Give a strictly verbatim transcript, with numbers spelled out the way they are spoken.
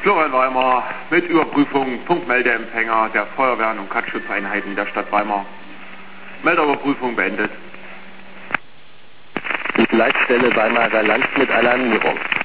Florian Weimar mit Überprüfung Punktmeldeempfänger der Feuerwehren und Katzschutzeinheiten der Stadt Weimar. Meldeüberprüfung beendet. Leitstelle Weimarer Land mit Alarmierung.